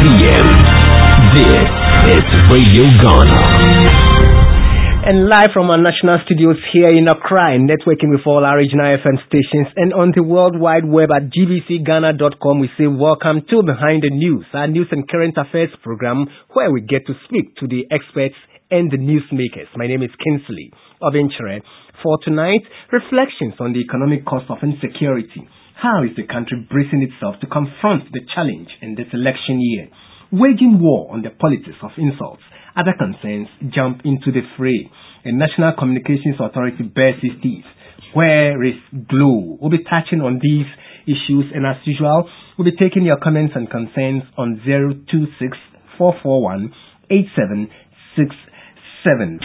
p.m. This is Radio Ghana. And live from our national studios here in Accra, networking with all our regional FM stations and on the World Wide Web at gbcghana.com, we say welcome to Behind the News, our news and current affairs program where we get to speak to the experts and the newsmakers. My name is Kinsley Obinchere. For tonight, reflections on the economic cost of insecurity. How is the country bracing itself to confront the challenge in this election year? Waging war on the politics of insults. Other concerns jump into the fray. A National Communications Authority bears its teeth. Where is Glow? We'll be touching on these issues, and as usual, we'll be taking your comments and concerns on 026 441 8767.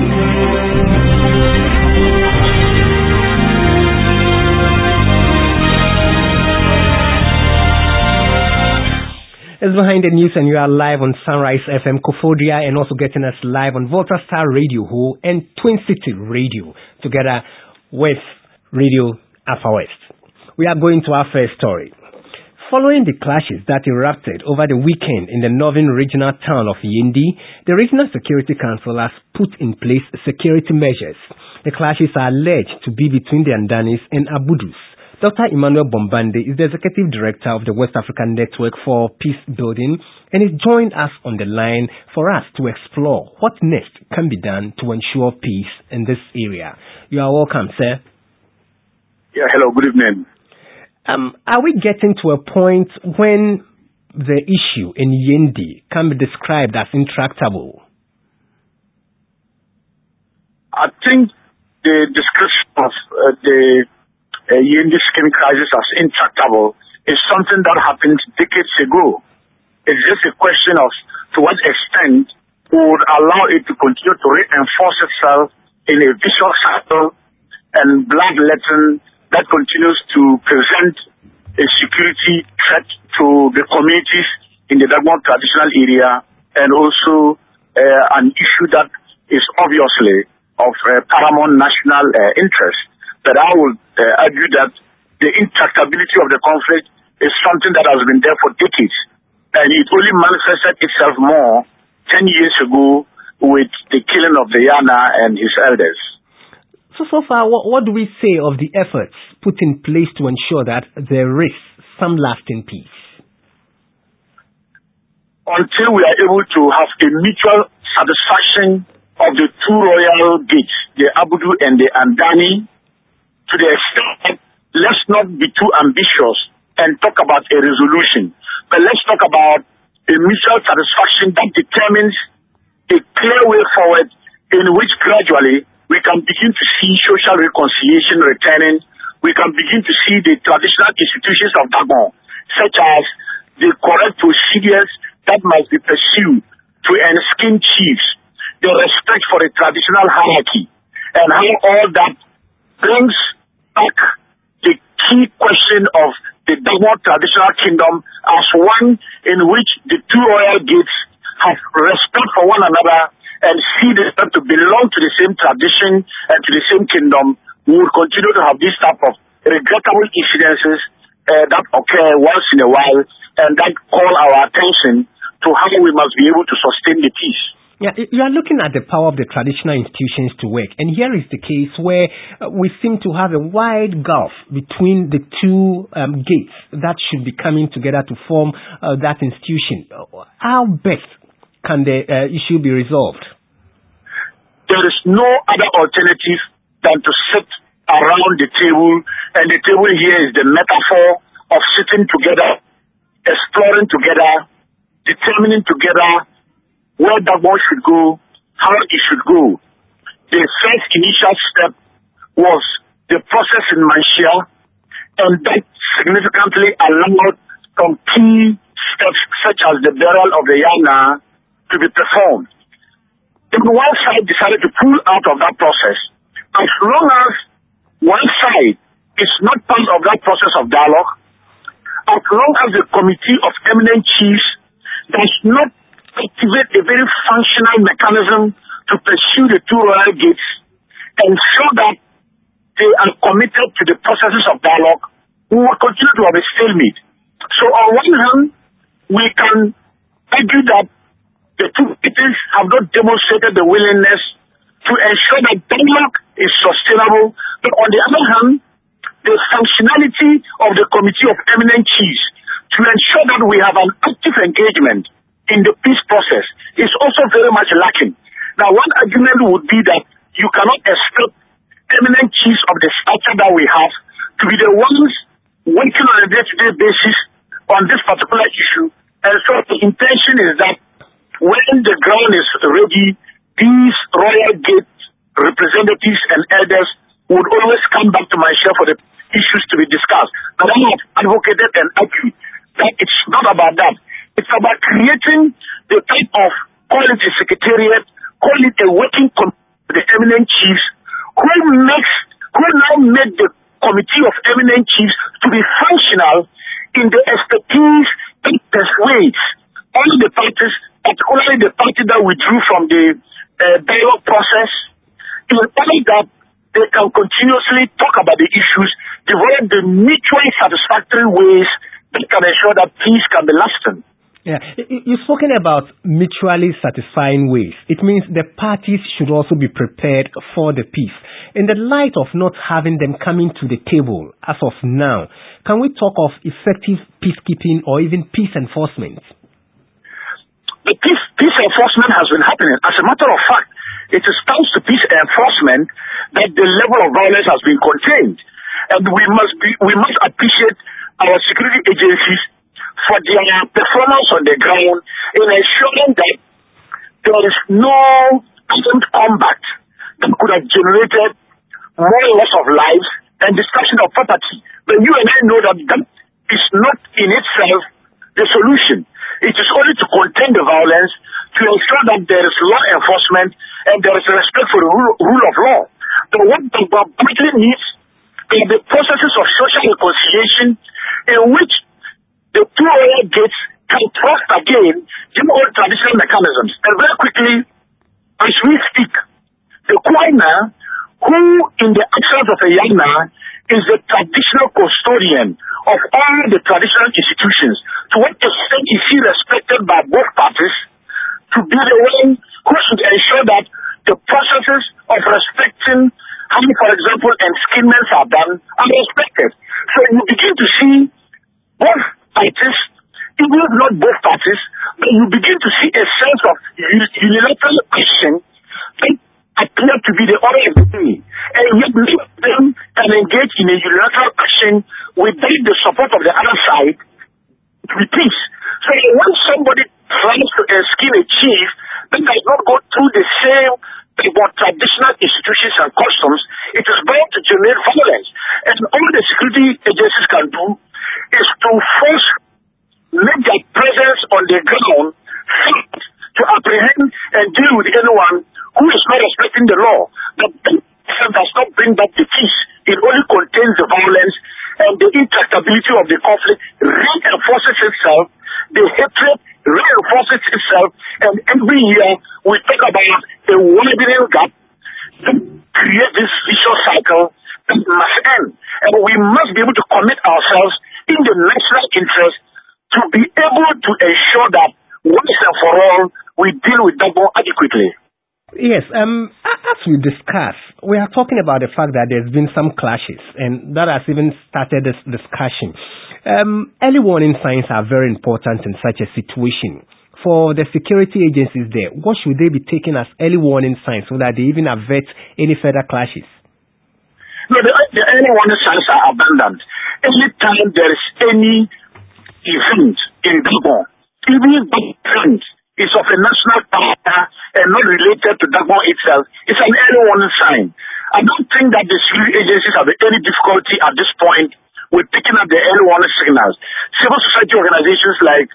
It's Behind the News, and you are live on Sunrise FM Kofodia and also getting us live on Volta Star Radio Ho and Twin City Radio together with Radio Alpha West. We are going to our first story. Following the clashes that erupted over the weekend in the northern regional town of Yendi, the Regional Security Council has put in place security measures. The clashes are alleged to be between the Andanis and Abudus. Dr. Emmanuel Bombande is the Executive Director of the West African Network for Peace Building and is joined us on the line for us to explore what next can be done to ensure peace in this area. You are welcome, sir. Yeah, hello, good evening. Are we getting to a point when the issue in Yendi can be described as intractable? I think the description of the Yendi scheme crisis as intractable is something that happened decades ago. It's just a question of to what extent would allow it to continue to reinforce itself in a vicious cycle and bloodletting that continues to present a security threat to the communities in the Dagmon traditional area, and also an issue that is obviously of paramount national interest. But I would argue that the intractability of the conflict is something that has been there for decades. And it only manifested itself more 10 years ago with the killing of the Yana and his elders. So far, what do we say of the efforts put in place to ensure that there is some lasting peace? Until we are able to have a mutual satisfaction of the two royal gates, the Abudu and the Andani, to the extent, let's not be too ambitious and talk about a resolution, but let's talk about a mutual satisfaction that determines a clear way forward in which gradually we can begin to see social reconciliation returning. We can begin to see the traditional institutions of Gabon, such as the correct procedures that must be pursued to enskin chiefs, the respect for the traditional hierarchy, and how all that brings back the key question of the Dagmon traditional kingdom as one in which the two royal gates have respect for one another and see them to belong to the same tradition and to the same kingdom. We will continue to have this type of regrettable incidences that occur once in a while, and that call our attention to how we must be able to sustain the peace. Yeah, you are looking at the power of the traditional institutions to work, and here is the case where we seem to have a wide gulf between the two gates that should be coming together to form that institution. How best can the issue be resolved? There is no other alternative than to sit around the table, and the table here is the metaphor of sitting together, exploring together, determining together where that one should go, how it should go. The first initial step was the process in Manshia, and that significantly allowed some key steps such as the burial of the Yana to be performed. Then one side decided to pull out of that process. As long as one side is not part of that process of dialogue, as long as the committee of eminent chiefs does not activate a very functional mechanism to pursue the two royal gates and show that they are committed to the processes of dialogue, we will continue to have a stalemate. So on one hand, we can argue that the two parties have not demonstrated the willingness to ensure that dialogue is sustainable, but on the other hand, the functionality of the Committee of Eminent Chiefs to ensure that we have an active engagement in the peace process is also very much lacking. Now, one argument would be that you cannot expect eminent chiefs of the stature that we have to be the ones working on a day-to-day basis on this particular issue. And so the intention is that when the ground is ready, these royal gate representatives and elders would always come back to my share for the issues to be discussed. But I have advocated and argued that it's not about that. It's about creating the type of, call it a secretariat, call it a working committee of the eminent chiefs, who now make the Committee of Eminent Chiefs to be functional in the expertise that persuades all the parties, particularly the party that withdrew from the dialogue process, in order that they can continuously talk about the issues, develop the mutually satisfactory ways that can ensure that peace can be lasting. Yeah, you've spoken about mutually satisfying ways. It means the parties should also be prepared for the peace. In the light of not having them coming to the table as of now, can we talk of effective peacekeeping or even peace enforcement? The peace enforcement has been happening. As a matter of fact, it is thanks to peace enforcement that the level of violence has been contained. And we must appreciate our security agencies for their performance on the ground in ensuring that there is no armed combat that could have generated more loss of lives and destruction of property. But you and I know that that is not in itself the solution. It is only to contain the violence, to ensure that there is law enforcement and there is respect for the rule of law. But what the Bible needs are the processes of social reconciliation in which the two royal gates can trust again the old traditional mechanisms. And very quickly, as we speak, the Kwaina, who in the absence of a Yana, is the traditional custodian of all the traditional institutions. To what extent is he respected by both parties to be the one who should ensure that the processes of respecting how, for example, enskinments are done are respected. So you begin to see both parties, even if not both parties, but you begin to see a sense of unilateral action that appear to be the order of the day. And yet them can engage in a unilateral action without the support of the other side to be peace. So when somebody tries to skin a chief that does not go through the same traditional institutions and customs, it is bound to generate violence. And all the security agencies can do is to first make their presence on the ground to apprehend and deal with anyone who is not respecting the law. But that does not bring back the peace. It only contains the violence, and the intractability of the conflict reinforces itself, the hatred reinforces itself, and every year we talk about a widening gap to create this vicious cycle that must end. And we must be able to commit ourselves in the national interest to be able to ensure that once and for all we deal with that more adequately. Yes, as we discussed, we are talking about the fact that there's been some clashes, and that has even started this discussion. Early warning signs are very important in such a situation. For the security agencies there, what should they be taking as early warning signs so that they even avert any further clashes? No, the early warning signs are abundant. Anytime there is any event in Gabon, even if the event is of a national character and not related to Gabon itself, it's an early warning sign. I don't think that the security agencies have any difficulty at this point with picking up the early warning signals. Civil society organizations like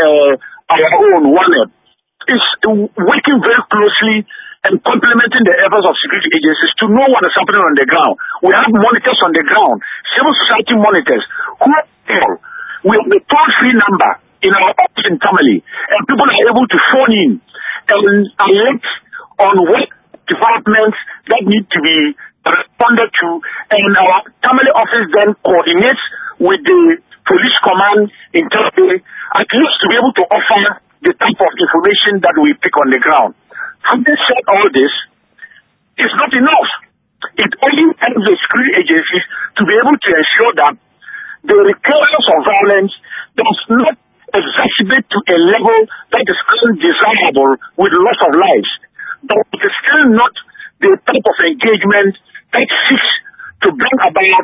our own OneWeb is working very closely and complementing the efforts of security agencies to know what is happening on the ground. We have monitors on the ground, civil society monitors, who we have the toll-free number in our office in Tamale, and people are able to phone in and alert on what developments that need to be responded to, and our Tamale office then coordinates with the police command in Tamale, at least to be able to offer the type of information that we pick on the ground. Having said all this, it's not enough. It only helps the security agencies to be able to ensure that the recurrence of violence does not exacerbate to a level that is undesirable with loss of lives. But it is still not the type of engagement that seeks to bring about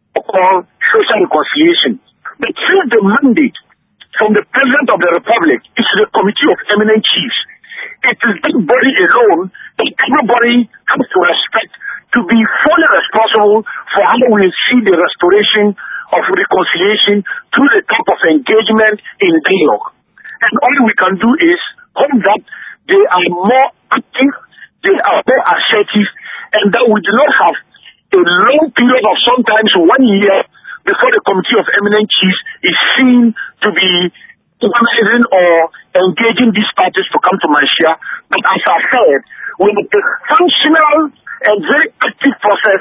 social reconciliation. But since the mandate from the President of the Republic is the Committee of Eminent Chiefs, it is that body alone that everybody has to respect to be fully responsible for how we see the restoration of reconciliation through the type of engagement in dialogue. And all we can do is hope that they are more active, they are more assertive, and that we do not have a long period of sometimes 1 year before the Committee of Eminent Chiefs is seen to be organizing or engaging these parties to come to Malaysia. But as I said, with a functional and very active process,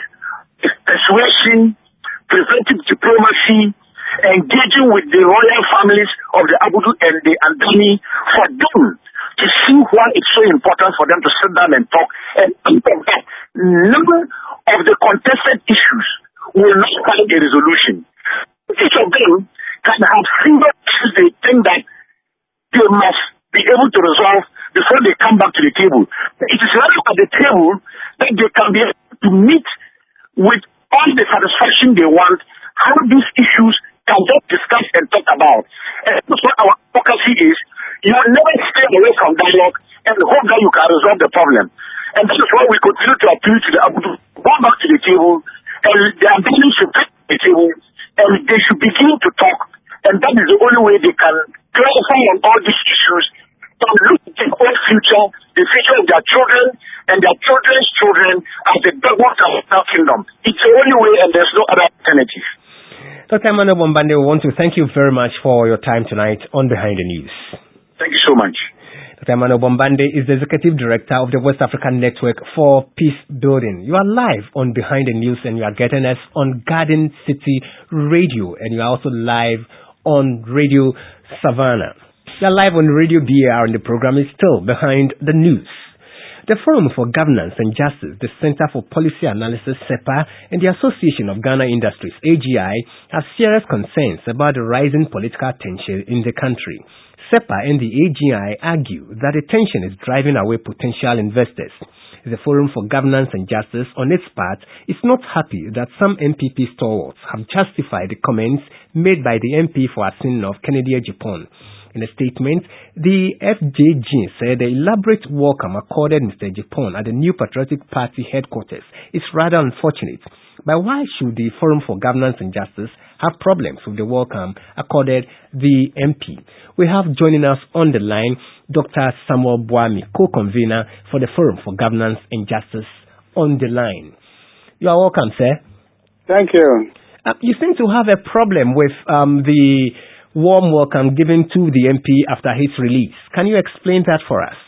persuasion, preventive diplomacy, engaging with the royal families of the Abudu and the Andani for them to see why it's so important for them to sit down and talk. And that none of the contested issues will not find a resolution. Each of them can have single issues they think that they must be able to resolve before they come back to the table. It is rather at the table that they can be able to meet with all the satisfaction they want, how these issues can get discussed and talked about. And that's what our advocacy is. You will never stay away from dialogue and hope that you can resolve the problem. And that is why we continue to appeal to the Abudu, go back to the table, and the Andani should come to the table, and they should begin to talk. And that is the only way they can clarify on all these issues and look at their own future, the future of their children and their children's children as the backbone of our kingdom. It's the only way, and there's no other alternative. Dr. Emmanuel Bombande, we want to thank you very much for your time tonight on Behind the News. Thank you so much. Dr. Emmanuel Bombande is the Executive Director of the West African Network for Peace Building. You are live on Behind the News, and you are getting us on Garden City Radio, and you are also live on Radio Savannah. You are live on Radio BAR, and the program is still Behind the News. The Forum for Governance and Justice, the Center for Policy Analysis, CEPA, and the Association of Ghana Industries, AGI, have serious concerns about the rising political tension in the country. CEPA and the AGI argue that the tension is driving away potential investors. The Forum for Governance and Justice, on its part, is not happy that some MPP stalwarts have justified the comments made by the MP for Asin of Kennedy Japan. In a statement, the FJG said the elaborate welcome accorded Mr. Japan at the New Patriotic Party headquarters is rather unfortunate. But why should the Forum for Governance and Justice have problems with the welcome accorded the MP? We have joining us on the line Dr. Samuel Boami, co-convener for the Forum for Governance and Justice, on the line. You are welcome, sir. Thank you. You seem to have a problem with the warm welcome given to the MP after his release. Can you explain that for us?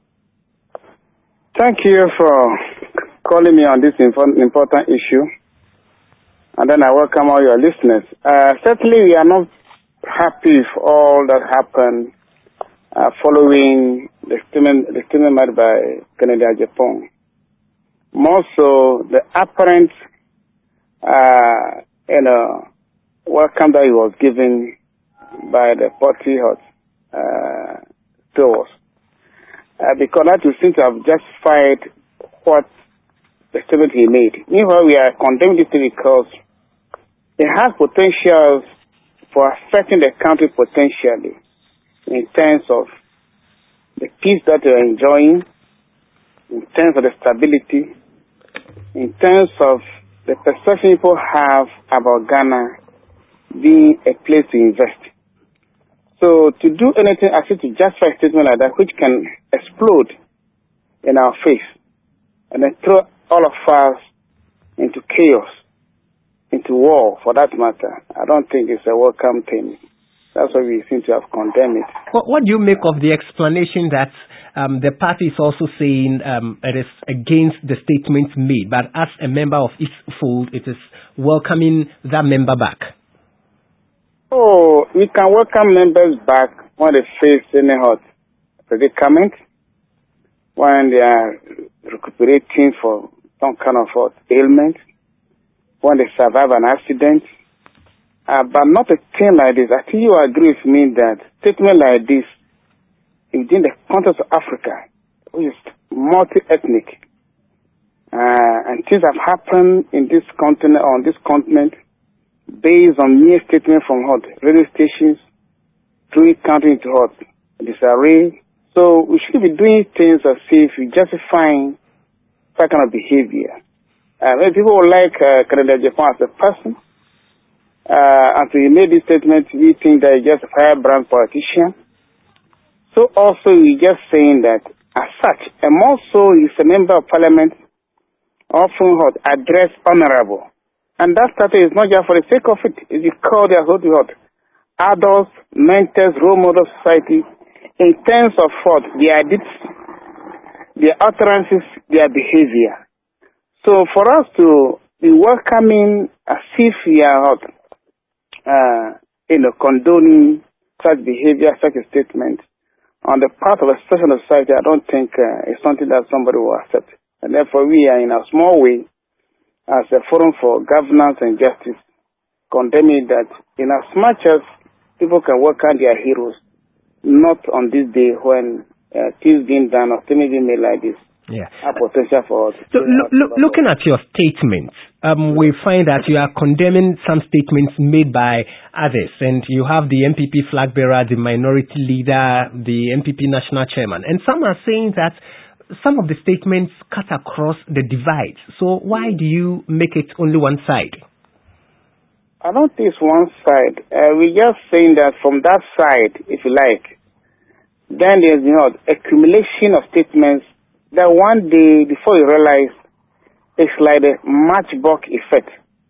Thank you for calling me on this important issue. And then I welcome all your listeners. Certainly we are not happy with all that happened following the statement made by Kennedy Japan. More so, the apparent welcome that he was given by the party to us. Because that would seem to have justified what the statement he made. Meanwhile, we are condemning this because it has potentials for affecting the country potentially in terms of the peace that we are enjoying, in terms of the stability, in terms of the perception people have about Ghana being a place to invest. So to do anything as if to justify a statement like that, which can explode in our face and then throw all of us into chaos, into war for that matter, I don't think it's a welcome thing. That's why we seem to have condemned it. What do you make of the explanation that the party is also saying it is against the statements made, but as a member of its fold, it is welcoming that member back? Oh, we can welcome members back when they face any hurt. predicament, when they are recuperating for some kind of ailment, when they survive an accident. But not a thing like this. I think you agree with me that statement like this, within the context of Africa, which is multi-ethnic, and things have happened in this continent, on this continent, based on mere statement from radio stations, through counting to disarray. So we should be doing things as if we justifying that kind of behavior. Many people would like Canada Japan as a person. Until he made this statement, we think that he's just a firebrand politician. So also he's just saying that as such, and also he's a member of parliament, often address honorable. And that status is not just for the sake of it. It's because they are adults, mentors, role model society, in terms of their deeds, their utterances, their behavior. So for us to be welcoming as if we are condoning such behavior, such a statement, on the part of a section of society, I don't think it's something that somebody will accept. And therefore, we are in a small way, as a forum for governance and justice, condemning that in as much as people can welcome their heroes, not on this day when things being done or things being made like this. Yeah. Potential for us. So looking at your statements, we find that you are condemning some statements made by others, and you have the MPP flag bearer, the minority leader, the MPP national chairman, and some are saying that some of the statements cut across the divide. So why do you make it only one side? I don't think it's one side. We're just saying that from that side, if you like, then there's accumulation of statements that one day, before you realize, it's like a matchbox effect.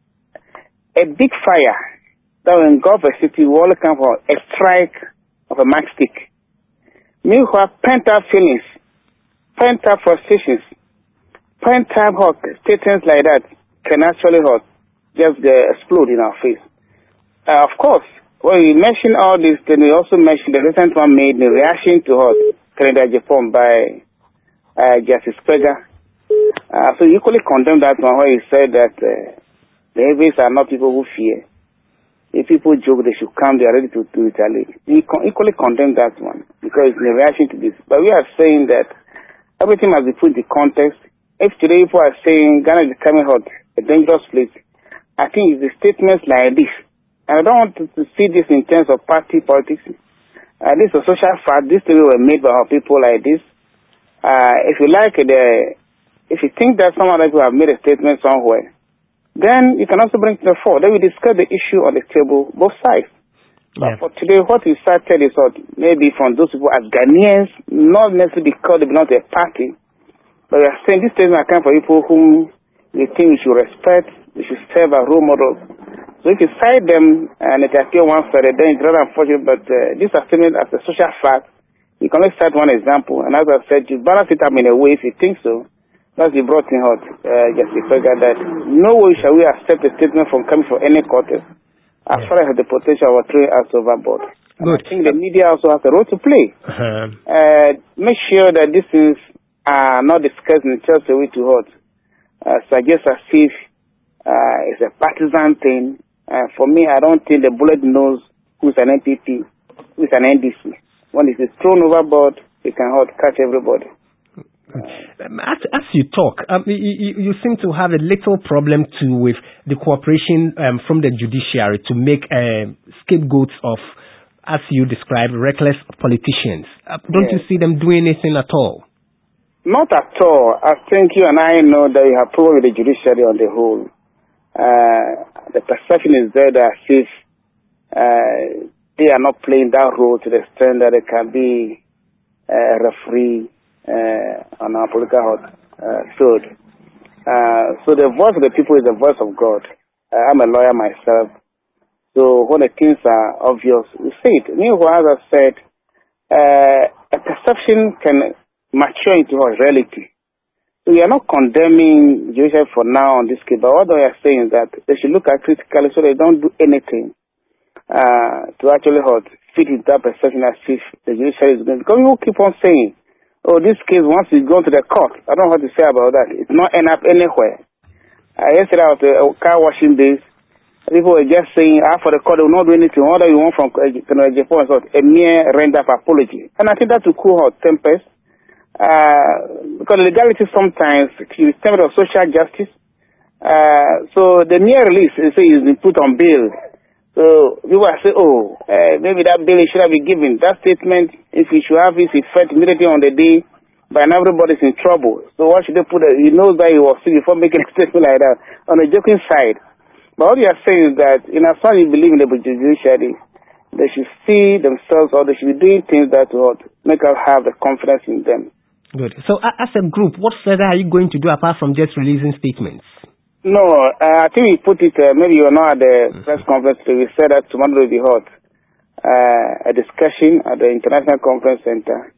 A big fire that will engulf a city will only come from a strike of a matchstick. Meanwhile, pent-up feelings, pent-up frustrations, pent-up statements like that can actually just explode in our face. Of course, when we mention all this, then we also mention the recent one made in reaction to Canada Japan by Justice Pega. So you equally condemn that one where he said that the heavies are not people who fear. If people joke, they should come, they are ready to retaliate. You equally condemn that one because it's in reaction to this. But we are saying that everything must be put in context. If today people are saying Ghana is becoming a dangerous place, I think it's the statements like this. And I don't want to see this in terms of party politics. This is a social fact. These things were made by our people like this. If you like, if you think that some other people have made a statement somewhere, then you can also bring it to the fore. Then we discuss the issue on the table, both sides. Yeah. But for today, what we started is maybe from those people as Ghanaians, not necessarily because they belong to a party, but we are saying this statement are coming for people whom we think we should respect, we should serve as role models. So if you cite them and it appear one side, then it's rather unfortunate, but this are statement as a social fact. You can only cite one example, and as I said, you balance it up in a way if you think so. That's the brought in Justice Pega, that no way shall we accept a statement from coming from any quarter as far as the potential of throwing us overboard. Good. I think the media also has a role to play. Make sure that these things are not discussed in such a way to suggest as if it's a partisan thing. For me, I don't think the bullet knows who's an MPP, who's an NDC. When it is thrown overboard, it can catch everybody. As you talk, you seem to have a little problem too with the cooperation from the judiciary to make scapegoats of, as you describe, reckless politicians. Don't you see them doing anything at all? Not at all. I think you and I know that you have problem with the judiciary on the whole. The perception is there that if they are not playing that role to the extent that they can be a referee on our political field. So the voice of the people is the voice of God. I'm a lawyer myself. So when the things are obvious, we say it. Meanwhile, as I said, a perception can mature into a reality. So we are not condemning judiciary for now on this case, but what we are saying is that they should look at critically so they don't do anything to actually fit into that perception as if the judiciary is going. Because people keep on saying, oh, this case, once it's gone to the court, I don't know what to say about that. It's not end up anywhere. Yesterday I was a car washing days. People were just saying, for the court, they will not do anything. All that you want from Japan is a mere render of apology. And I think that will cool her tempers. Because legality sometimes is in terms of social justice. So the mere release, they say, is been put on bail. So people say, maybe that bail should have been given. That statement, if it should have its effect immediately on the day, but everybody's in trouble. So why should they put it? He knows that he was sick before making a statement like that. On the joking side. But what you are saying is that, as far as you believe in the judiciary, they should see themselves, or they should be doing things that will make us have the confidence in them. Good. So as a group, what further are you going to do apart from just releasing statements? No, I think we put it, maybe you're not at the press conference today, we said that tomorrow will be hot. A discussion at the International Conference Center.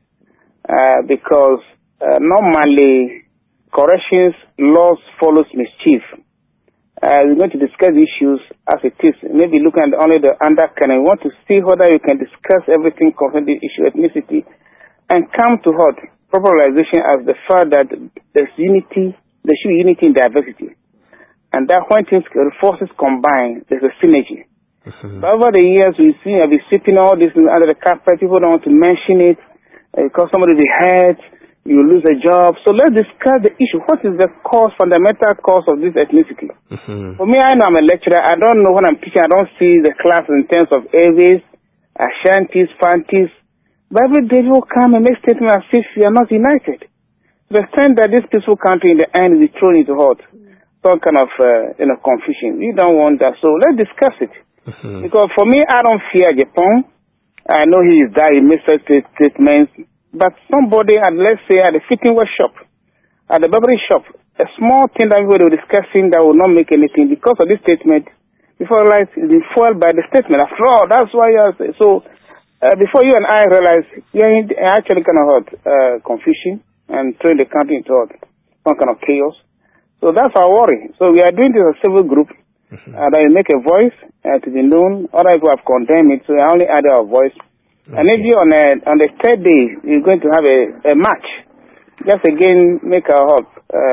Because normally, corrections, laws follows mischief. We're going to discuss issues as it is, maybe looking at only the undercurrent. We want to see whether you can discuss everything concerning the issue of ethnicity and come to what? Proper realization as the fact that there's unity, there should be unity in diversity. And that when forces combine, there's a synergy. But over the years, we've seen, I've been sweeping all this under the carpet. People don't want to mention it because somebody will be hurt, you lose a job. So let's discuss the issue. What is the cause, fundamental cause of this ethnicity? For me, I know I'm a lecturer. I don't know when I'm teaching. I don't see the class in terms of Aries, Ashantis, Fantis. But every day people come and make statements as if we are not united. The extent that this peaceful country in the end will be thrown into what? Some kind of confusion. We don't want that. So let's discuss it. Because for me, I don't fear Japan. I know he is there. He makes such statements. But somebody, let's say, at the fitting wear shop, at the barbery shop, a small thing that we were discussing that will not make anything because of this statement, before realize it's been foiled by the statement. After all, that's why you are saying. So before you and I realize, you're actually kind of confusion and throwing the country into some kind of chaos. So that's our worry. So we are doing this as a civil group that will make a voice to be known. Other people have condemned it, so we only add our voice. And maybe on the third day, we're going to have a match. Just again, make our hope.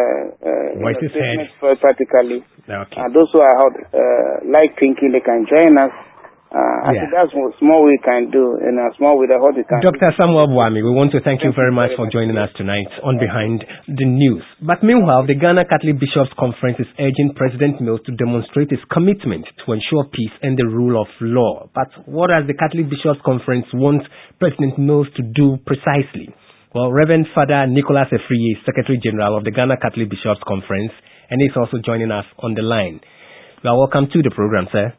Voices heard. Practically. Okay. Those who are like thinking, they can join us. I think that's what small we can do, in a small way that what we can Dr. Samuel Buami, we want to thank you very much for joining us tonight on Behind the News. But meanwhile, the Ghana Catholic Bishops' Conference is urging President Mills to demonstrate his commitment to ensure peace and the rule of law. But what does the Catholic Bishops' Conference want President Mills to do precisely? Well, Reverend Father Nicholas Efriye, Secretary General of the Ghana Catholic Bishops' Conference, and he's also joining us on the line. You are welcome to the program, sir.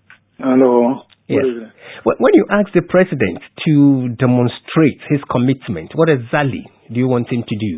Hello. Yes. When you ask the president to demonstrate his commitment, what exactly do you want him to do?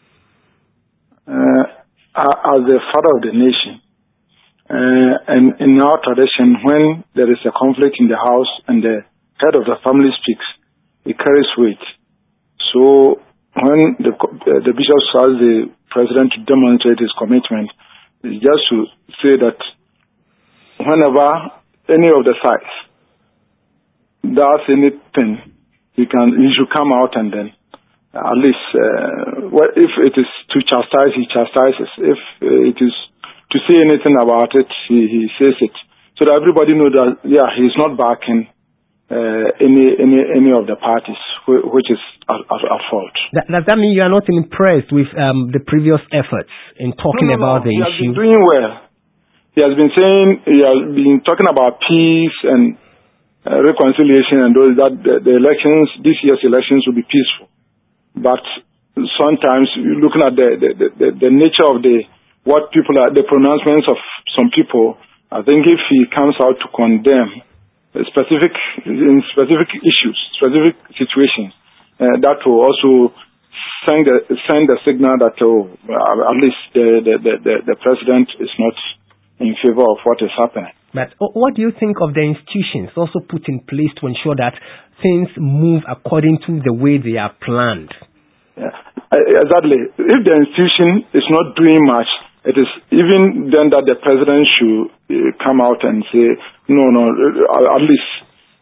As the father of the nation, and in our tradition, when there is a conflict in the house and the head of the family speaks, it carries weight. So when the bishop asks the president to demonstrate his commitment, it's just to say that whenever any of the sides does anything, he should come out and then at least, if it is to chastise, he chastises. If it is to say anything about it, he says it, so that everybody knows that he's not backing any of the parties which is at fault. Does that mean you are not impressed with the previous efforts in talking about the issue? He has been doing well. He has been saying, he has been talking about peace and reconciliation and those, that the elections, this year's elections will be peaceful. But sometimes, looking at the nature of what people are, the pronouncements of some people, I think if he comes out to condemn specific issues, specific situations, that will also send a signal that at least the president is not in favor of what is happening. But what do you think of the institutions also put in place to ensure that things move according to the way they are planned? Exactly. If the institution is not doing much, it is even then that the president should come out and say, no, at least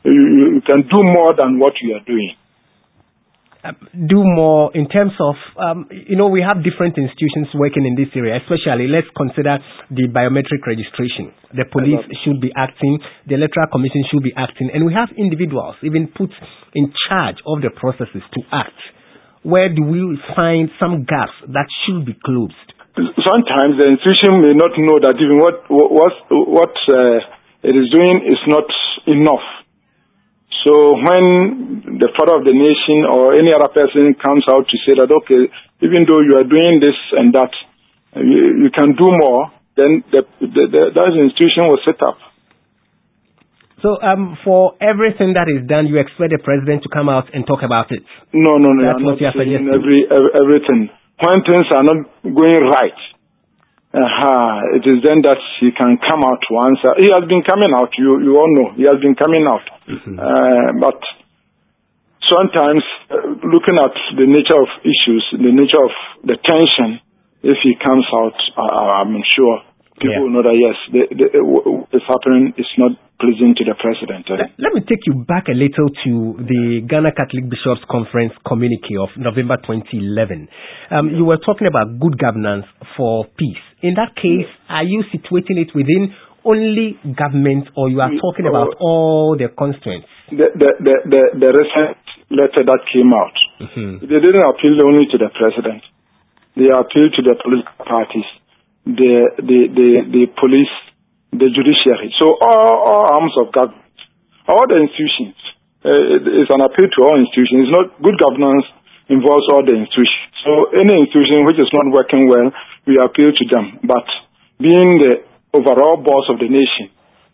You can do more than what you are doing. Do more in terms of, we have different institutions working in this area, especially let's consider the biometric registration. The police should be acting, the Electoral Commission should be acting, and we have individuals even put in charge of the processes to act. Where do we find some gaps that should be closed? Sometimes the institution may not know that even what it is doing is not enough. So when the father of the nation or any other person comes out to say that, okay, even though you are doing this and that, you can do more, then that institution will set up. So for everything that is done, you expect the president to come out and talk about it? No. That's what you are suggesting. Everything. When things are not going right, it is then that he can come out to answer. He has been coming out, you all know. He has been coming out. Mm-hmm. But sometimes, looking at the nature of issues, the nature of the tension, if he comes out, I'm sure people will know that, yes, what is happening is not pleasing to the president. Let me take you back a little to the Ghana Catholic Bishops' Conference communique of November 2011. You were talking about good governance for peace. In that case, are you situating it within only government, or you are talking about all the constituents? The recent letter that came out, they didn't appeal only to the president. They appealed to the political parties, the police, the judiciary. So all arms of government, all the institutions, it's an appeal to all institutions. It's not good governance involves all the institutions. So any institution which is not working well, we appeal to them. But being the overall boss of the nation,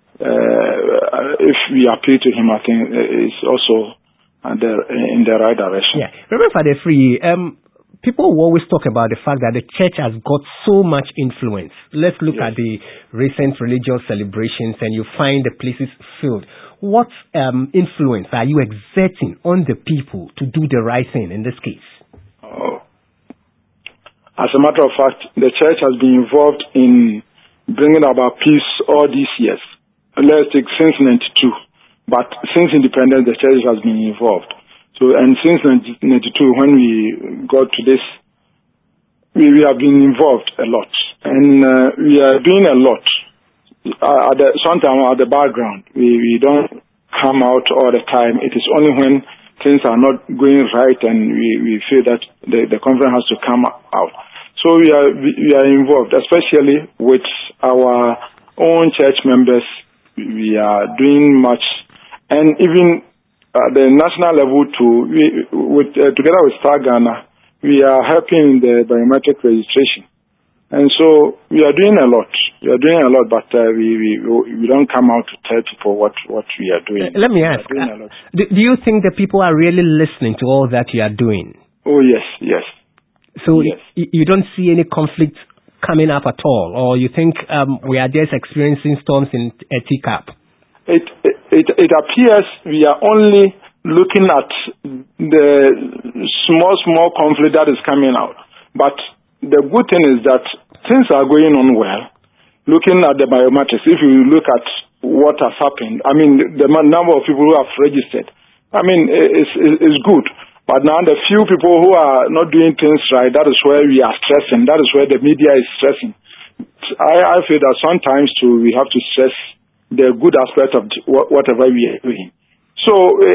if we appeal to him, I think it's also in the right direction. Yeah. Reverend Father Free, people will always talk about the fact that the church has got so much influence. Let's look at the recent religious celebrations, and you find the places filled. What influence are you exerting on the people to do the right thing in this case? As a matter of fact, the church has been involved in bringing about peace all these years. Let's take since 92. But since independence, the church has been involved. So, and since 1992, when we got to this, we have been involved a lot. And we are doing a lot. Sometimes at the background, we don't come out all the time. It is only when things are not going right and we feel that the conference has to come out. So we are involved, especially with our own church members. We are doing much. And even at the national level together with Star Ghana, we are helping the biometric registration. And so we are doing a lot. But we don't come out to tell people what we are doing. Let me ask, do you think the people are really listening to all that you are doing? Oh, yes. So you don't see any conflict coming up at all, or you think we are just experiencing storms in a teacup? It appears we are only looking at the small conflict that is coming out. But the good thing is that things are going on well. Looking at the biometrics, if you look at what has happened, I mean, the number of people who have registered, I mean, it's good. But now the few people who are not doing things right, that is where we are stressing. That is where the media is stressing. I feel that sometimes too we have to stress the good aspect of whatever we are doing. So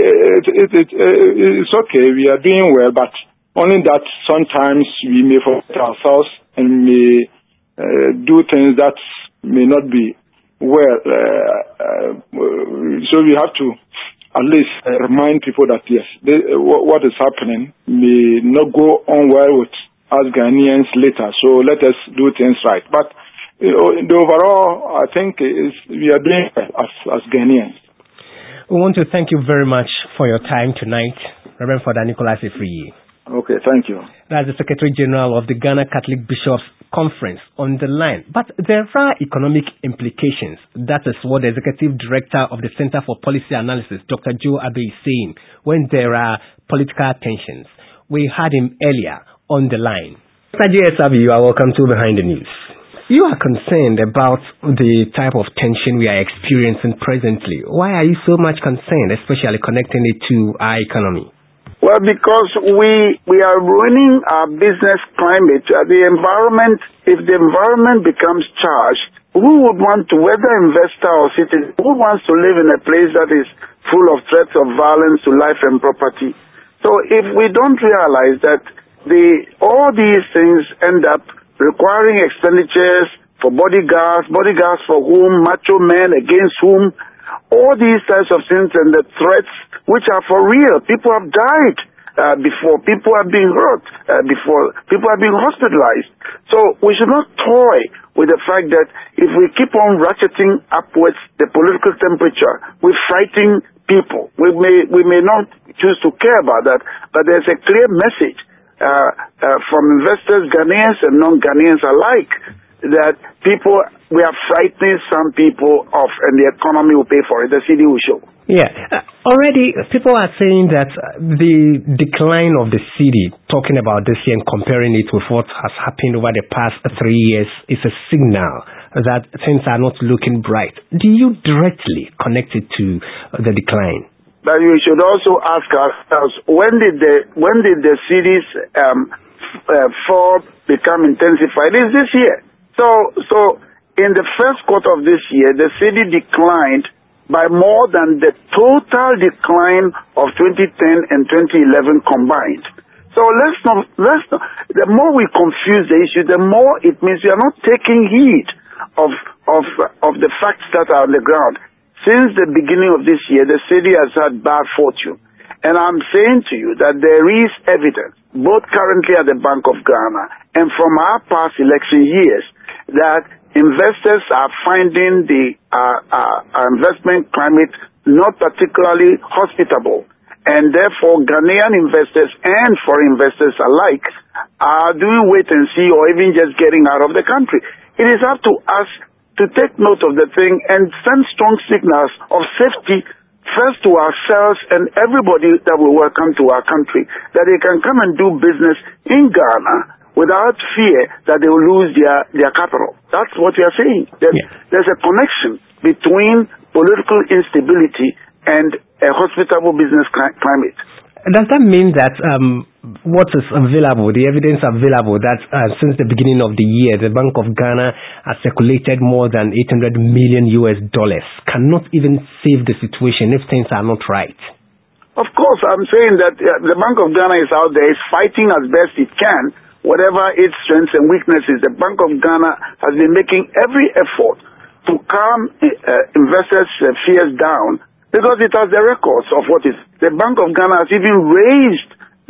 it's okay. We are doing well, but only that sometimes we may forget ourselves and may do things that may not be well. So we have to at least remind people that yes, what is happening may not go on well with us Ghanaians later. So let us do things right. But the overall, I think we are doing as Ghanaians. We want to thank you very much for your time tonight, Reverend Father Nicholas Afriyie. Okay, thank you. That's the Secretary General of the Ghana Catholic Bishops Conference on the line. But there are economic implications. That is what the Executive Director of the Center for Policy Analysis, Dr. Joe Abbey, is saying when there are political tensions. We had him earlier on the line. Dr. J.S. Abbey, you are welcome to Behind the News. You are concerned about the type of tension we are experiencing presently. Why are you so much concerned, especially connecting it to our economy? Well, because we are ruining our business climate. If the environment becomes charged, who would want to, whether investor or citizen, who wants to live in a place that is full of threats of violence to life and property? So if we don't realize that all these things end up requiring expenditures for bodyguards for whom, macho men against whom, all these types of things and the threats which are for real. People have died before. People are being hurt before. People are being hospitalized. So we should not toy with the fact that if we keep on ratcheting upwards the political temperature, we frighten people. We may not choose to care about that, but there's a clear message from investors, Ghanaians and non-Ghanaians alike, that we are frightening some people off, and the economy will pay for it. The city will show. Yeah. Already, people are saying that the decline of the city, talking about this year and comparing it with what has happened over the past 3 years, is a signal that things are not looking bright. Do you directly connect it to the decline? But we should also ask ourselves, when did the city's fall become intensified? It's this year. So in the first quarter of this year, the city declined by more than the total decline of 2010 and 2011 combined. So the more we confuse the issue, the more it means we are not taking heed of the facts that are on the ground. Since the beginning of this year, the city has had bad fortune. And I'm saying to you that there is evidence, both currently at the Bank of Ghana and from our past election years, that investors are finding the investment climate not particularly hospitable. And therefore, Ghanaian investors and foreign investors alike are doing wait and see or even just getting out of the country. It is up to us to take note of the thing and send strong signals of safety first to ourselves and everybody that will welcome to our country, that they can come and do business in Ghana without fear that they will lose their capital. That's what we are saying. There's a connection between political instability and a hospitable business climate. Does that mean that what is available, the evidence available, that since the beginning of the year, the Bank of Ghana has circulated more than $800 million cannot even save the situation if things are not right? Of course, I'm saying that the Bank of Ghana is out there, is fighting as best it can, whatever its strengths and weaknesses. The Bank of Ghana has been making every effort to calm investors' fears down, because it has the records of what is. The Bank of Ghana has even raised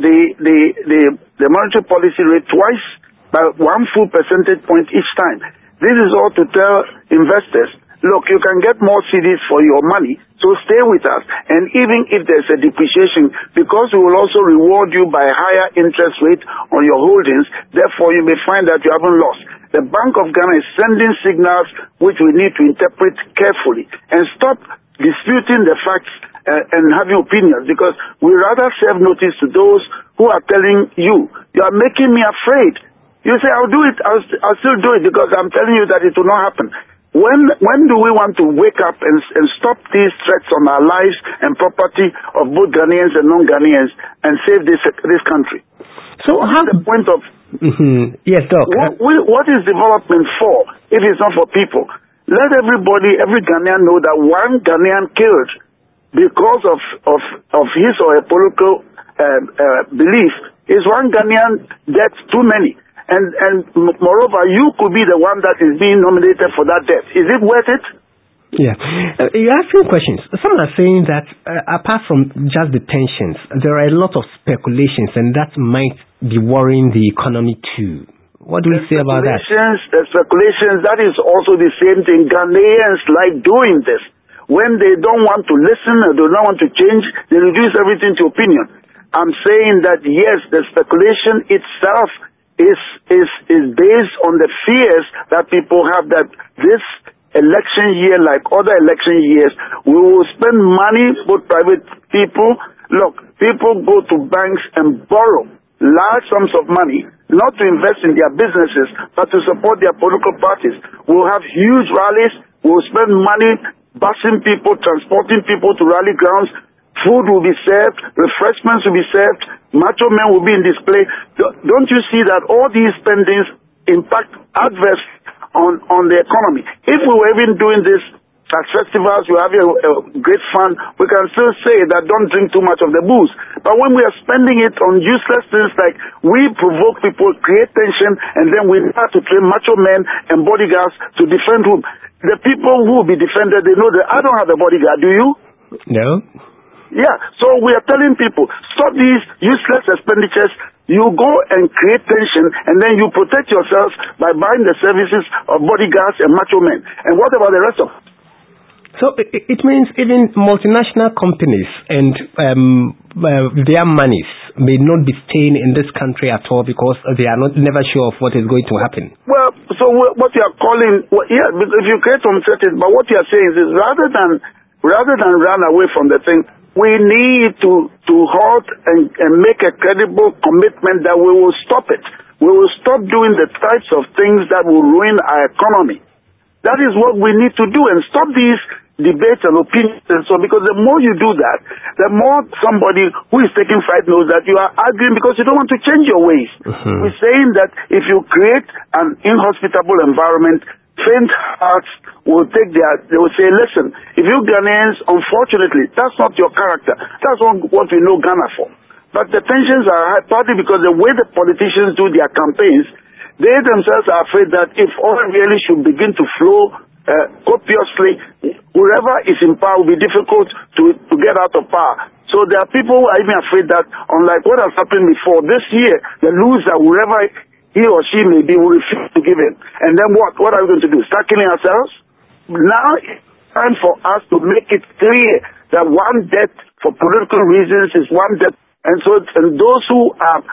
the monetary policy rate twice by 1 full percentage point each time. This is all to tell investors, look, you can get more CDs for your money, so stay with us. And even if there's a depreciation, because we will also reward you by a higher interest rate on your holdings, therefore you may find that you haven't lost. The Bank of Ghana is sending signals which we need to interpret carefully and stop disputing the facts and having opinions, because we rather serve notice to those who are telling you are making me afraid. You say, I'll do it, I'll still do it, because I'm telling you that it will not happen. When do we want to wake up and stop these threats on our lives and property of both Ghanaians and non-Ghanaians and save this country? So what is the point of... Yes, Doc. What is development for if it's not for people? Let every Ghanaian know that one Ghanaian killed because of his or her political belief is one Ghanaian death too many. And moreover, you could be the one that is being nominated for that death. Is it worth it? Yeah. You're asking questions. Some are saying that apart from just the tensions, there are a lot of speculations, and that might be worrying the economy too. What do we say about that? The speculations, that is also the same thing. Ghanaians like doing this. When they don't want to listen or do not want to change, they reduce everything to opinion. I'm saying that yes, the speculation itself is based on the fears that people have that this election year, like other election years, we will spend money, both private people. Look, people go to banks and borrow large sums of money. not to invest in their businesses, but to support their political parties. We'll have huge rallies. We'll spend money busing people, transporting people to rally grounds. Food will be served. Refreshments will be served. Macho men will be in display. Don't you see that all these spendings impact adverse on the economy? If we were even doing this at festivals, we're having a great fun, we can still say that don't drink too much of the booze. But when we are spending it on useless things like we provoke people, create tension, and then we have to train macho men and bodyguards to defend whom? The people who will be defended, they know that I don't have a bodyguard, do you? No. Yeah, so we are telling people, stop these useless expenditures. You go and create tension, and then you protect yourselves by buying the services of bodyguards and macho men. And what about the rest of it? So it means even multinational companies and their monies may not be staying in this country at all because they are never sure of what is going to happen. Well, so what you are calling, yeah, if you create uncertainty, but what you are saying is rather than run away from the thing, we need to halt and make a credible commitment that we will stop it. We will stop doing the types of things that will ruin our economy. That is what we need to do, and stop these debates and opinions. So because the more you do that, the more somebody who is taking fight knows that you are arguing because you don't want to change your ways. We're saying that if you create an inhospitable environment, faint hearts will they will say, listen, if you Ghanaians, unfortunately, that's not your character. That's not what we know Ghana for. But the tensions are high, partly because the way the politicians do their campaigns, they themselves are afraid that if oil really should begin to flow copiously, whoever is in power will be difficult to get out of power. So there are people who are even afraid that, unlike what has happened before, this year, the loser, whoever he or she may be, will refuse to give in. And then what? What are we going to do? Start killing ourselves? Now it's time for us to make it clear that one death for political reasons is one death. And so those who are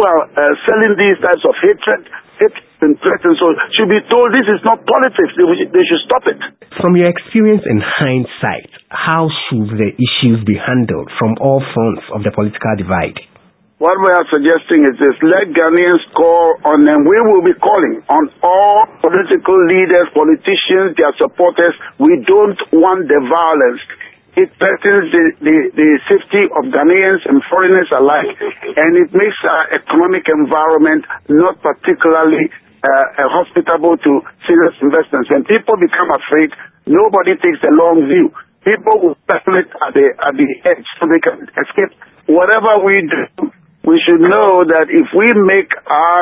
selling these types of hatred and threats and so should be told this is not politics. They should stop it. From your experience in hindsight, how should the issues be handled from all fronts of the political divide? What we are suggesting is this: let Ghanaians call on them. We will be calling on all political leaders, politicians, their supporters. We don't want the violence. It threatens the safety of Ghanaians and foreigners alike, and it makes our economic environment not particularly hospitable to serious investments. When people become afraid, nobody takes the long view. People will speculate at the edge so they can escape. Whatever we do, we should know that if we make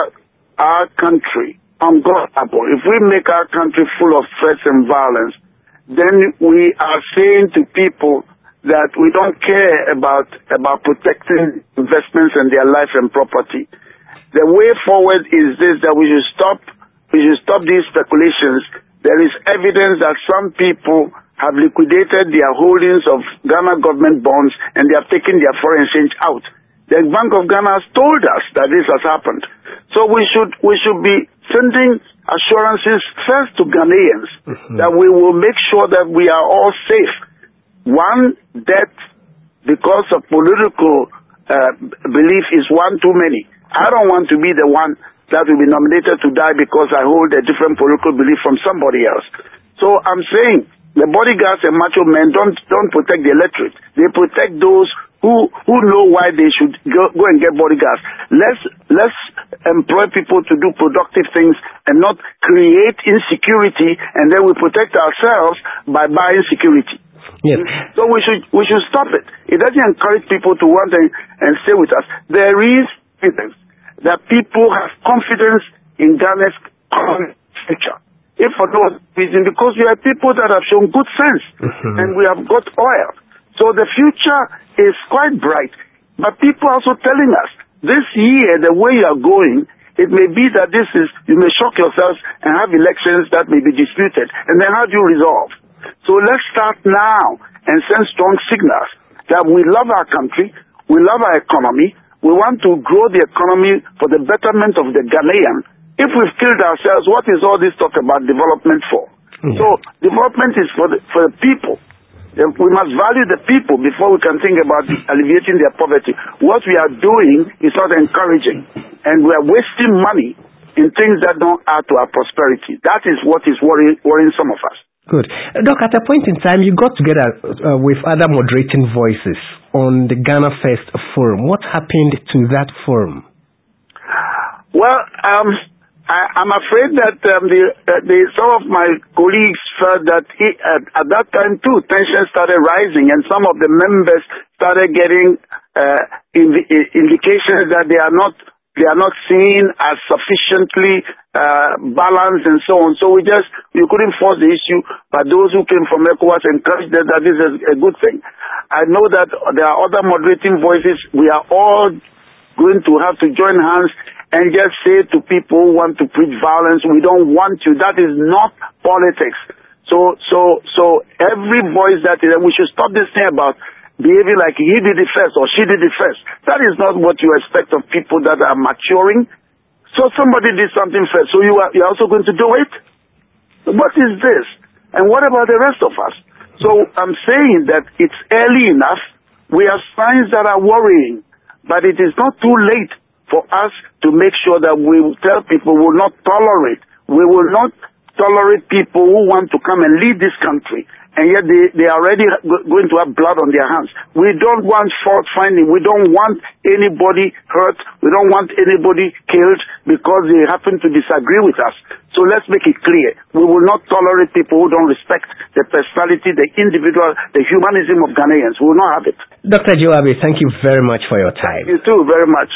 our country ungovernable, if we make our country full of threats and violence, then we are saying to people that we don't care about protecting investments and their life and property. The way forward is this: that we should stop these speculations. There is evidence that some people have liquidated their holdings of Ghana government bonds and they have taken their foreign exchange out. The Bank of Ghana has told us that this has happened. So we should be sending assurances first to Ghanaians that we will make sure that we are all safe. One death because of political belief is one too many. I don't want to be the one that will be nominated to die because I hold a different political belief from somebody else. So I'm saying the bodyguards and macho men don't protect the electorate. They protect those who know why they should go and get bodyguards. Let's employ people to do productive things and not create insecurity, and then we protect ourselves by buying security. Yes. So we should stop it. It doesn't encourage people to want and stay with us. There is evidence that people have confidence in Ghana's future. If for no reason, because we are people that have shown good sense and we have got oil. So the future is quite bright. But people are also telling us, this year, the way you are going, it may be that you may shock yourselves and have elections that may be disputed. And then how do you resolve? So let's start now and send strong signals that we love our country, we love our economy, we want to grow the economy for the betterment of the Ghanaian. If we've killed ourselves, what is all this talk about development for? So development is for the people. We must value the people before we can think about alleviating their poverty. What we are doing is not encouraging, and we are wasting money in things that don't add to our prosperity. That is what is worrying some of us. Good. Doc, at a point in time, you got together with other moderating voices on the Ghana First Forum. What happened to that forum? Well, I'm afraid that some of my colleagues felt that at that time too, tensions started rising, and some of the members started getting indications that they are not seen as sufficiently balanced and so on. So we couldn't force the issue, but those who came from ECOWAS encouraged that this is a good thing. I know that there are other moderating voices. We are all going to have to join hands and just say to people who want to preach violence, we don't want you. That is not politics. So every voice we should stop this thing about behaving like he did it first or she did it first. That is not what you expect of people that are maturing. So somebody did something first, so you're also going to do it? What is this? And what about the rest of us? So I'm saying that it's early enough. We have signs that are worrying, but it is not too late for us to make sure that we will tell people we will not tolerate. We will not tolerate people who want to come and lead this country, and yet they are already going to have blood on their hands. We don't want fault finding. We don't want anybody hurt. We don't want anybody killed because they happen to disagree with us. So let's make it clear. We will not tolerate people who don't respect the personality, the individual, the humanism of Ghanaians. We will not have it. Dr. Joabi, thank you very much for your time. You too, very much.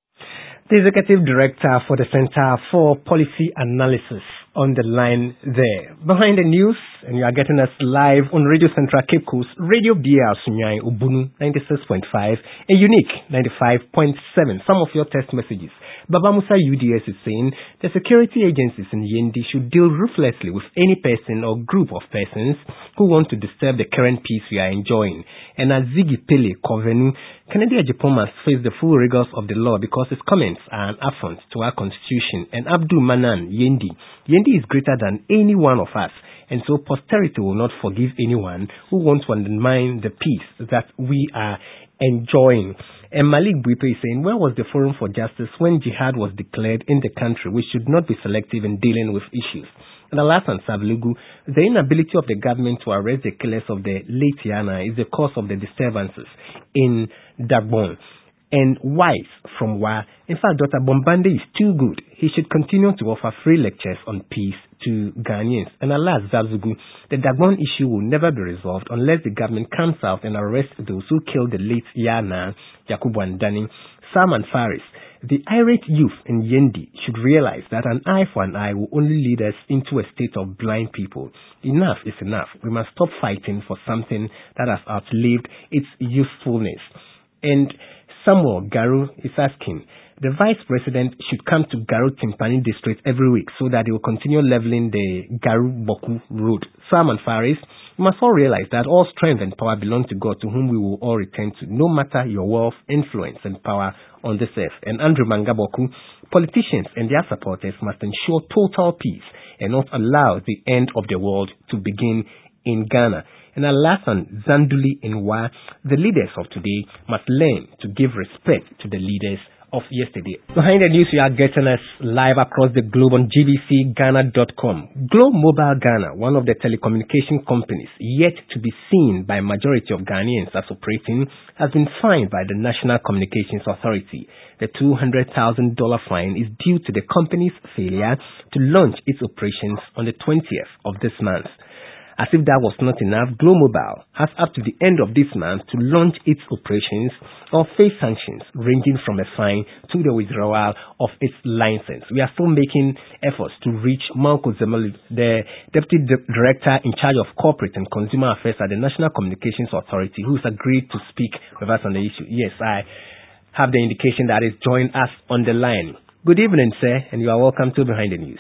The Executive Director for the Center for Policy Analysis on the line there. Behind the news, and you are getting us live on Radio Central Cape Coast, Radio BR Sunyai Ubunu 96.5, and Unique 95.7. Some of your text messages. Baba Musa UDS is saying the security agencies in Yendi should deal ruthlessly with any person or group of persons who want to disturb the current peace we are enjoying. And as Ziggy Pele Kovenu, Kennedy Agyapong must face the full rigors of the law because his comments are an affront to our constitution. And Abdul Manan Yendi is greater than any one of us. And so posterity will not forgive anyone who wants to undermine the peace that we are enjoying. And Malik Bwipe is saying, where was the Forum for Justice when jihad was declared in the country? We should not be selective in dealing with issues. And Alassane Sablugu, the inability of the government to arrest the killers of the late Yana is the cause of the disturbances in Dagbon. And Wise from Wa, in fact, Dr. Bombande is too good. He should continue to offer free lectures on peace to Ghanaians. And alas, Zazugu, the Dagbon issue will never be resolved unless the government comes out and arrests those who killed the late Yana, Yakubu Andani, Salman Faris. The irate youth in Yendi should realize that an eye for an eye will only lead us into a state of blind people. Enough is enough. We must stop fighting for something that has outlived its usefulness. And Samuel Garu is asking, the Vice President should come to Garu Timpani District every week so that they will continue leveling the Garu Boku Road. Salman Faris, we must all realize that all strength and power belong to God, to whom we will all return to, no matter your wealth, influence, and power on this earth. And Andrew Mangaboku, politicians and their supporters must ensure total peace and not allow the end of the world to begin in Ghana. And Alassane Zanduli in Wa, the leaders of today must learn to give respect to the leaders of yesterday. Behind the news, you are getting us live across the globe on gbcghana.com. Globe Mobile Ghana, one of the telecommunication companies yet to be seen by majority of Ghanaians as operating, has been fined by the National Communications Authority. The $200,000 fine is due to the company's failure to launch its operations on the 20th of this month. As if that was not enough, Globe Mobile has up to the end of this month to launch its operations or face sanctions ranging from a fine to the withdrawal of its license. We are still making efforts to reach Malco Zemali, the Deputy Director in charge of Corporate and Consumer Affairs at the National Communications Authority, who has agreed to speak with us on the issue. Yes, I have the indication that he's joined us on the line. Good evening, sir, and you are welcome to Behind the News.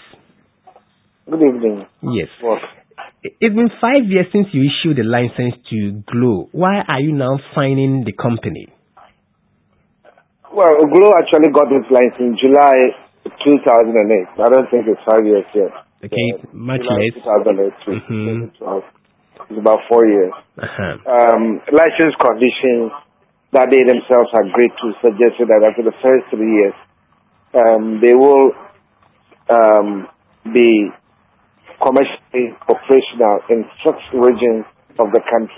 Good evening. Yes. It's been 5 years since you issued the license to Glow. Why are you now fining the company? Well, Glow actually got its license in July 2008. I don't think it's 5 years yet. Okay, much July late. 2008 to 2012. It's about 4 years. License conditions that they themselves agreed to suggested that after the first 3 years, they will be commercially operational in 6 regions of the country.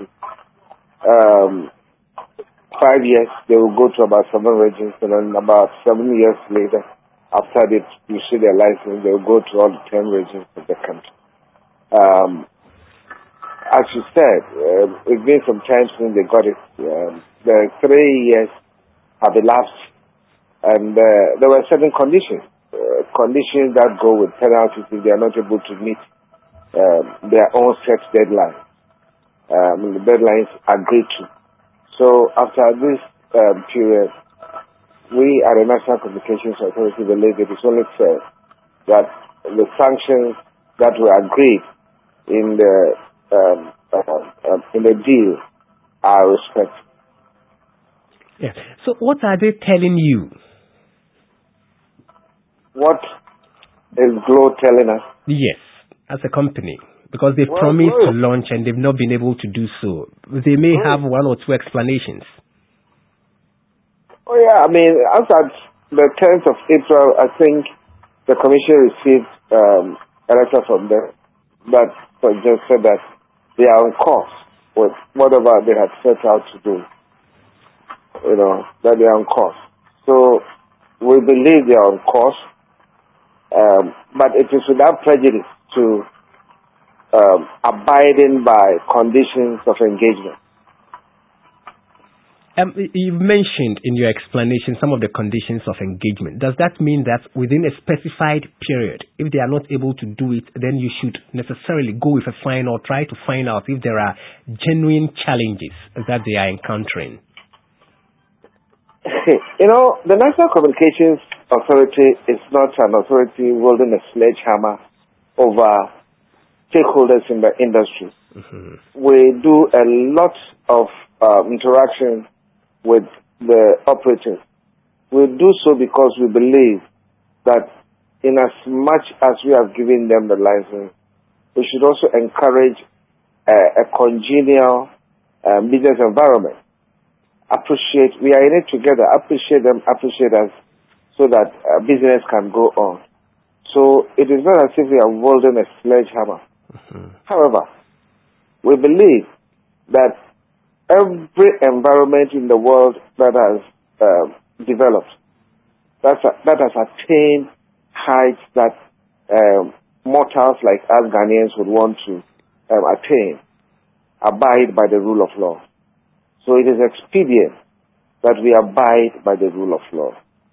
5 years, they will go to about 7 regions, and then about 7 years later, after they receive their license, they will go to all the 10 regions of the country. As you said, it's been some time since they got it. The 3 years have elapsed, and there were certain conditions that go with penalties if they are not able to meet their own set deadline. The deadlines agreed to. So after this period, we at the National Communications Authority believe it is only fair that the sanctions that were agreed in the deal are respected. Yeah. So what are they telling you? What is Glo telling us? Yes, as a company. Because they promised to launch and they've not been able to do so. They may have 1 or 2 explanations. Oh yeah, I mean, as at the 10th of April, I think the Commission received a letter from them that suggested that they are on course with whatever they had set out to do. That they are on course. So we believe they are on course, but it is without prejudice to abiding by conditions of engagement. You've mentioned in your explanation some of the conditions of engagement. Does that mean that within a specified period, if they are not able to do it, then you should necessarily go with a fine or try to find out if there are genuine challenges that they are encountering? The National Communications Authority is not an authority wielding a sledgehammer over stakeholders in the industry. We do a lot of interaction with the operators. We do so because we believe that in as much as we have given them the license, we should also encourage a congenial business environment. We are in it together. Appreciate them, appreciate us, so that business can go on. So it is not as if we are wielding a sledgehammer. However, we believe that every environment in the world that has developed, that has attained heights that mortals like us Ghanaians would want to attain, abide by the rule of law. So it is expedient that we abide by the rule of law.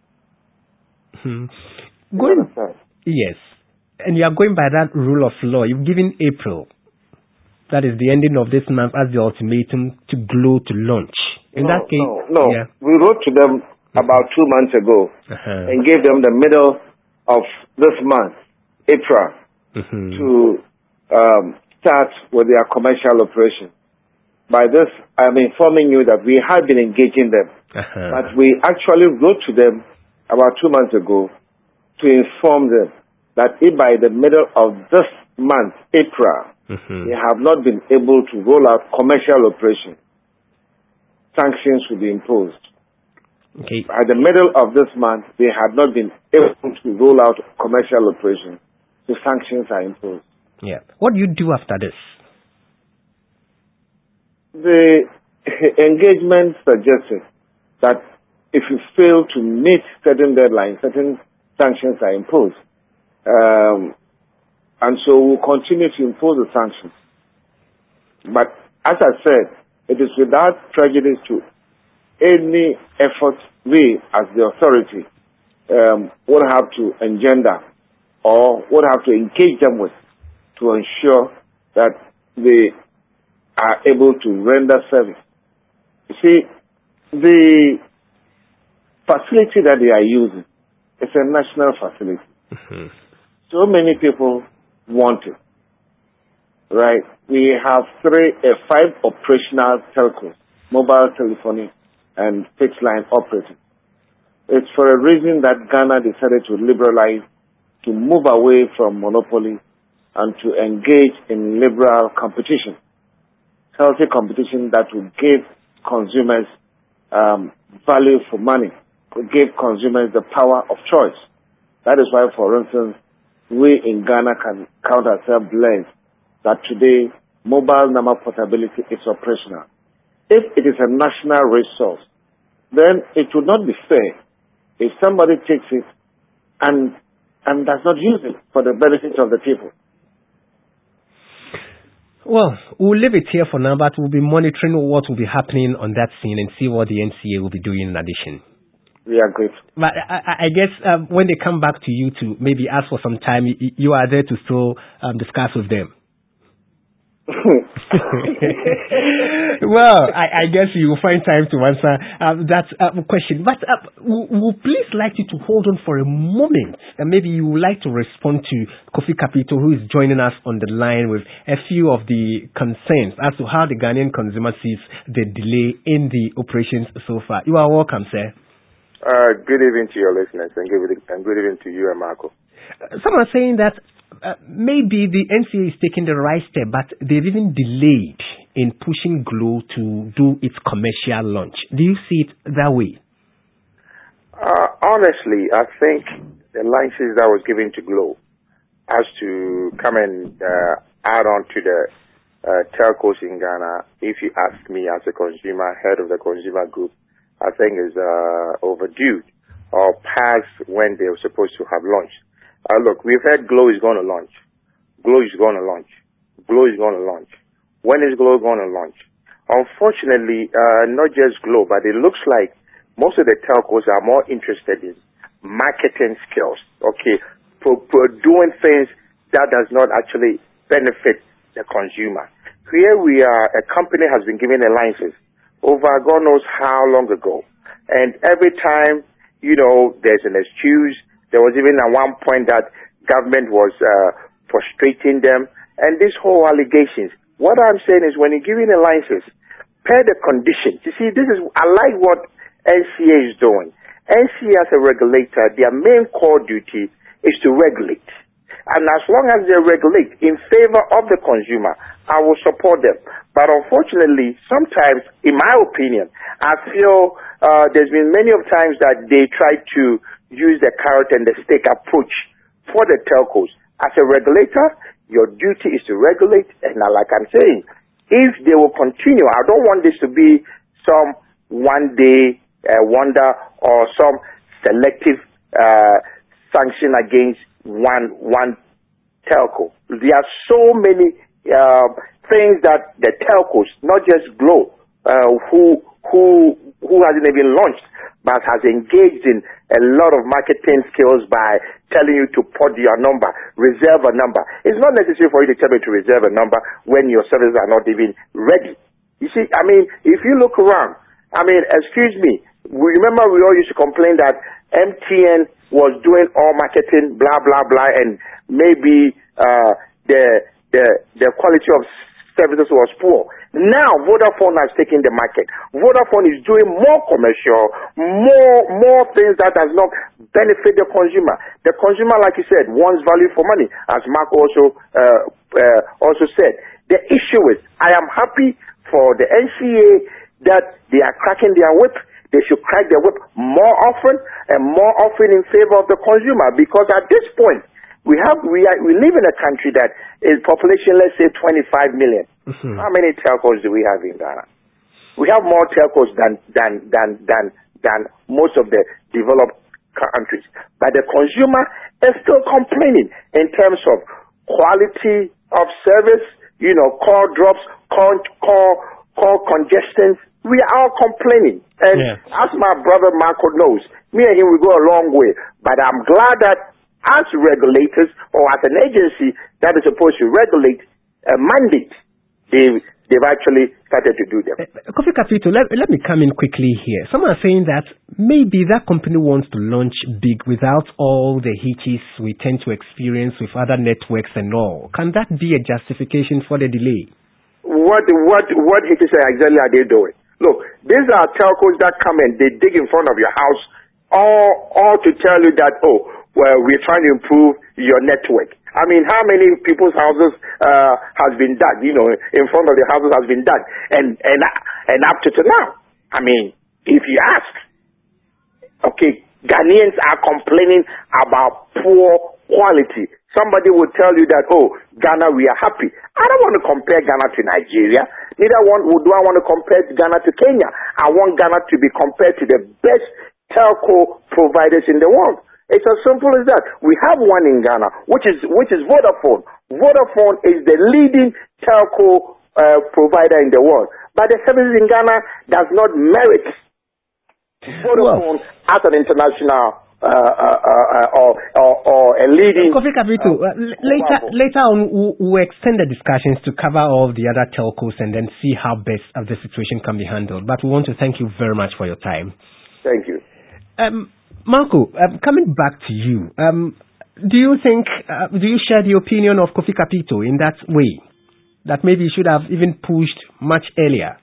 Yes. And you are going by that rule of law. You've given April. That is the ending of this month as the ultimatum to Glo to launch. In that case, yeah. We wrote to them about 2 months ago and gave them the middle of this month, April, to start with their commercial operation. By this, I'm informing you that we have been engaging them. But we actually wrote to them about 2 months ago to inform them that if by the middle of this month, April, they have not been able to roll out commercial operation, sanctions will be imposed. Okay. By the middle of this month, they had not been able to roll out commercial operation, so sanctions are imposed. Yeah. What do you do after this? The engagement suggested that if you fail to meet certain deadlines, certain sanctions are imposed. And so we'll continue to impose the sanctions. But as I said, it is without prejudice to any effort we, as the authority, would have to engender or would have to engage them with to ensure that they are able to render service. You see, the facility that they are using is a national facility. So many people want it, right? We have 5 operational telcos, mobile telephony and fixed line operators. It's for a reason that Ghana decided to liberalize, to move away from monopoly and to engage in liberal competition. healthy competition that will give consumers value for money, will give consumers the power of choice. That is why, for instance, we in Ghana can count ourselves blessed that today mobile number portability is operational. If it is a national resource, then it would not be fair if somebody takes it and does not use it for the benefit of the people. Well, we'll leave it here for now, but we'll be monitoring what will be happening on that scene and see what the NCA will be doing in addition. We are grateful. But I guess when they come back to you to maybe ask for some time, you are there to still discuss with them. Well, I guess you will find time to answer that question. But we'll please like you to hold on for a moment, and maybe you would like to respond to Kofi Kapito, who is joining us on the line with a few of the concerns as to how the Ghanaian consumer sees the delay in the operations so far. You are welcome, sir. Good evening to your listeners, and good evening to you and Marco. Some are saying that maybe the NCA is taking the right step, but they've even delayed in pushing Glo to do its commercial launch. Do you see it that way? Honestly, I think the license that was given to Glo has to come and add on to the telcos in Ghana. If you ask me as a consumer, head of the consumer group, I think is overdue or past when they were supposed to have launched. Look, we've heard Glo is going to launch. Glo is going to launch. Glo is going to launch. When is Glo going to launch? Unfortunately, not just Glo, but it looks like most of the telcos are more interested in marketing skills, okay, doing things that does not actually benefit the consumer. Here we are, a company has been given a license over God knows how long ago. And every time, there's an excuse. There was even at one point that government was frustrating them. And this whole allegations, what I'm saying is when you're giving a license, per the conditions. You see, I like what NCA is doing. NCA as a regulator, their main core duty is to regulate. And as long as they regulate in favor of the consumer, I will support them. But unfortunately, sometimes, in my opinion, I feel there's been many of times that they try to use the carrot and the stick approach for the telcos. As a regulator, your duty is to regulate. And like I'm saying, if they will continue, I don't want this to be some one-day wonder or some selective sanction against one telco. There are so many things that the telcos, not just Glo, who hasn't even launched, but has engaged in a lot of marketing skills by telling you to put your number, reserve a number. It's not necessary for you to tell me to reserve a number when your services are not even ready. You see, if you look around, excuse me, remember we all used to complain that MTN was doing all marketing, blah, blah, blah, and maybe the quality of services was poor. Now, Vodafone has taken the market. Vodafone is doing more commercial, more things that does not benefit the consumer. The consumer, like you said, wants value for money, as Mark also said. The issue is, I am happy for the NCA that they are cracking their whip. They should crack their whip more often and more often in favor of the consumer, because at this point, we live in a country that is population, let's say 25 million. Mm-hmm. How many telcos do we have in Ghana? We have more telcos than most of the developed countries. But the consumer is still complaining in terms of quality of service, call drops, call congestions. We are all complaining. And as my brother Marco knows, me and him, we go a long way. But I'm glad that as regulators or as an agency that is supposed to regulate a mandate, they've actually started to do them. Kofi Kapito, let me come in quickly here. Some are saying that maybe that company wants to launch big without all the hitches we tend to experience with other networks and all. Can that be a justification for the delay? What hitches exactly are they doing? Look, these are telcos that come and they dig in front of your house all to tell you that, we're trying to improve your network. I mean, how many people's houses has been dug? You know, in front of the houses has been dug, and up to now. I mean, if you ask, okay, Ghanaians are complaining about poor quality. Somebody would tell you that, oh, Ghana, we are happy. I don't want to compare Ghana to Nigeria. Neither do I want to compare Ghana to Kenya. I want Ghana to be compared to the best telco providers in the world. It's as simple as that. We have one in Ghana, which is Vodafone. Vodafone is the leading telco provider in the world. But the services in Ghana does not merit Vodafone as an international or a leading. Kofi Kapito, later on we'll extend the discussions to cover all the other telcos and then see how best of the situation can be handled. But we want to thank you very much for your time. Thank you. Marco, coming back to you, do you think, do you share the opinion of Kofi Kapito in that way? That maybe you should have even pushed much earlier?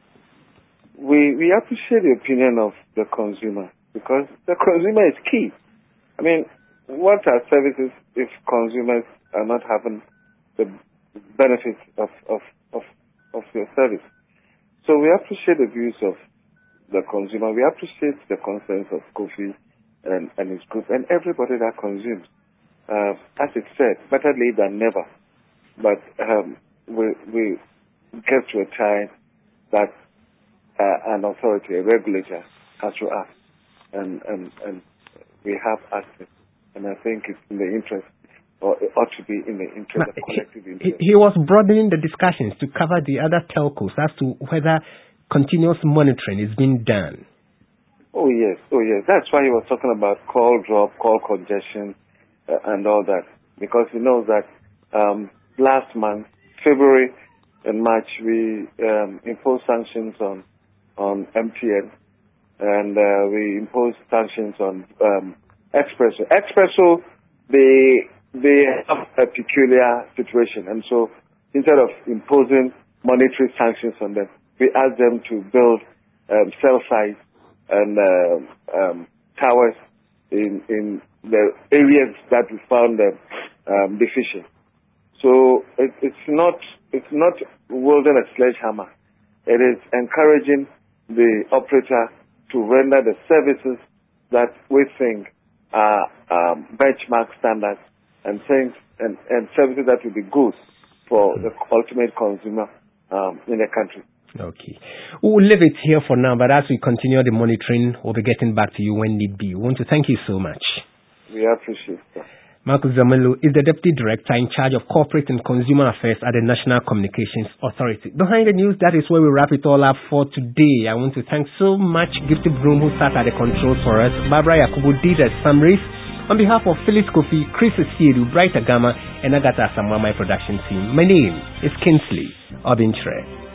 We appreciate the opinion of the consumer because the consumer is key. I mean, what are services if consumers are not having the benefits of your service? So we appreciate the views of the consumer. We appreciate the concerns of Kofi and his group and everybody that consumes. As it said, better late than never. But we get to a time that an authority, a regulator, has to act, and we have acted. And I think it's in the interest, or it ought to be in the interest of collective interest. He was broadening the discussions to cover the other telcos as to whether continuous monitoring is being done. Oh yes. That's why he was talking about call drop, call congestion, and all that, because he knows that last month, February and March, we imposed sanctions on MTN, and we imposed sanctions on Expresso. Expresso, they have a peculiar situation, and so instead of imposing monetary sanctions on them, we asked them to build cell sites and towers in the areas that we found deficient. So it's not wielding a sledgehammer. It is encouraging the operator to render the services that we think are benchmark standards and services that will be good for the ultimate consumer in the country. Okay. We'll leave it here for now, but as we continue the monitoring, we'll be getting back to you when need be. We want to thank you so much. We appreciate that. Marcus Zamelu is the Deputy Director in charge of Corporate and Consumer Affairs at the National Communications Authority. Behind the news, that is where we wrap it all up for today. I want to thank so much Gifty Broom, who sat at the controls for us, Barbara Yakubu did as summaries. On behalf of Phyllis Kofi, Chris Siedu, Bright Agama, and Agatha Asamoah, my production team, my name is Kinsley Obintre.